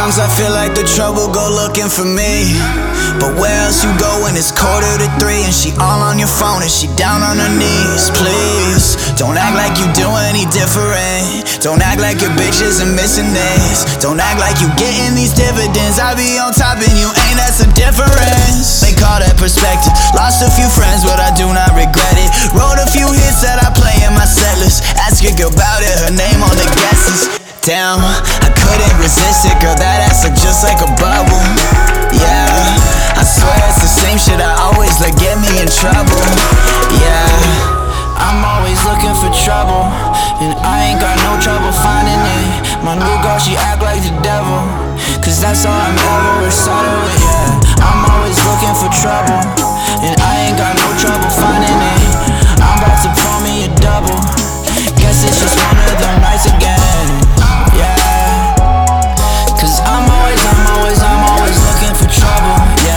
Sometimes I feel like the trouble go looking for me, but where else you go when it's 2:45 and she all on your phone and she down on her knees? Please, don't act like you do any different. Don't act like your bitch isn't missing this. Don't act like you getting these dividends. I be on top and you ain't, that's a difference. They call that perspective. Lost a few friends but I do not regret it. Wrote a few hits that I play in my set list. Ask your girl about it, her name on the guest list. Damn, I couldn't resist it, girl, that ass look just like a bubble. Yeah, I swear it's the same shit I always let get me in trouble. Yeah, I'm always looking for trouble, and I ain't got no trouble finding it. My new girl, she act like the devil, cause that's all I'm ever excited with, yeah. I'm always looking for trouble, and I ain't got no trouble finding it. I'm about to pull me a double, guess it's just one of them nights again. Yeah, cause I'm always looking for trouble,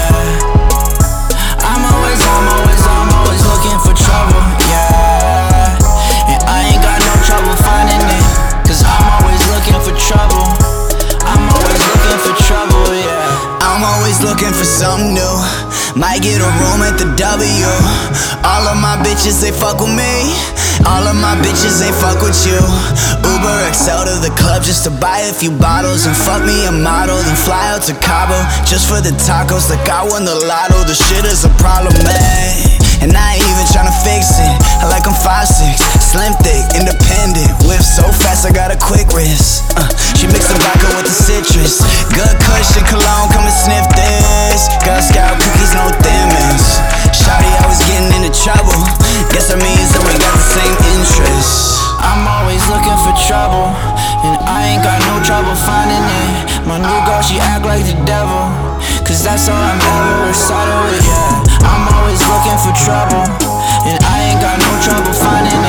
yeah. I'm always looking for trouble, yeah. And I ain't got no trouble finding it, cause I'm always looking for trouble. I'm always looking for trouble, yeah. I'm always looking for something new. Might get a room at the W. All of my bitches, they fuck with me. All of my bitches, they fuck with you. Uber XL to the club just to buy a few bottles and fuck me a model, then fly out to Cabo just for the tacos like I won the lotto. The shit is a problem, man, and I ain't even tryna fix it. I like I'm 5'6", slim thick, independent. Whip so fast I got a quick wrist. She mixed the vodka with the citrus. Good kush and cologne, come and sniff this. Girl Scout cookies, no thin mints. Shawty always getting into trouble. Guess that means that we got the same interests. I'm always looking for trouble, and I ain't got no trouble finding it. My new girl, she act like the devil, cause that's all I'm ever excited with, yeah. I'm always looking for trouble, and I ain't got no trouble finding it.